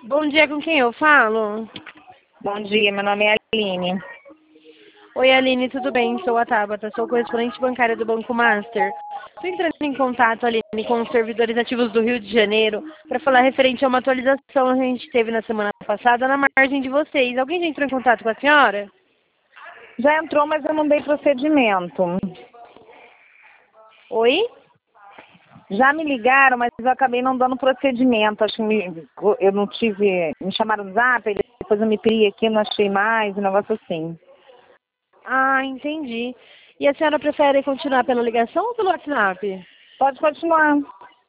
Bom dia, com quem eu falo? Bom dia, meu nome é Aline. Oi, Aline, tudo bem? Sou a Tabata, sou correspondente bancária do Banco Master. Estou entrando em contato, Aline, com os servidores ativos do Rio de Janeiro para falar referente a uma atualização que a gente teve na semana passada na margem de vocês. Alguém já entrou em contato com a senhora? Já entrou, mas eu não dei procedimento. Oi? Já me ligaram, mas eu acabei não dando procedimento. Acho que eu não tive. Me chamaram no zap, depois eu me criei aqui, não achei mais, um negócio assim. Ah, entendi. E a senhora prefere continuar pela ligação ou pelo WhatsApp? Pode continuar.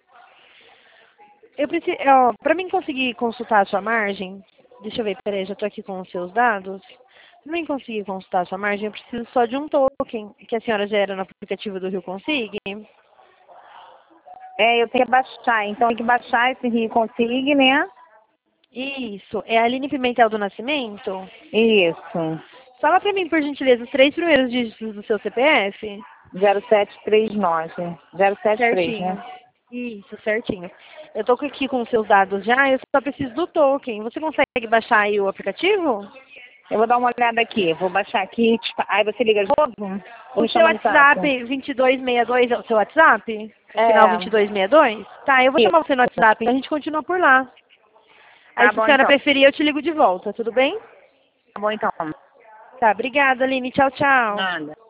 Eu preciso, para mim conseguir consultar a sua margem, deixa eu ver, peraí, já estou aqui com os seus dados. Para mim conseguir consultar a sua margem, eu preciso só de um token que a senhora gera no aplicativo do Rio Consig. Eu tenho que baixar, então tem que baixar esse Rio Consig, né? Isso, é a Aline Pimentel do Nascimento? Isso. Fala para mim, por gentileza, os 3 primeiros dígitos do seu CPF. 0739. 073, Certinho. né? Isso, certinho. Eu estou aqui com os seus dados já, eu só preciso do token. Você consegue baixar aí o aplicativo? Eu vou dar uma olhada aqui. Vou baixar aqui. Aí você liga de novo? Ou O me seu chama no WhatsApp zap? 2262 é o seu WhatsApp? O final É. 2262? Tá, eu vou chamar você no WhatsApp e a gente continua por lá. Aí, Tá se a bom, senhora então. preferir, eu te ligo de volta, tudo bem? Tá bom, então. Tá, obrigada, Aline. Tchau, tchau. Nada.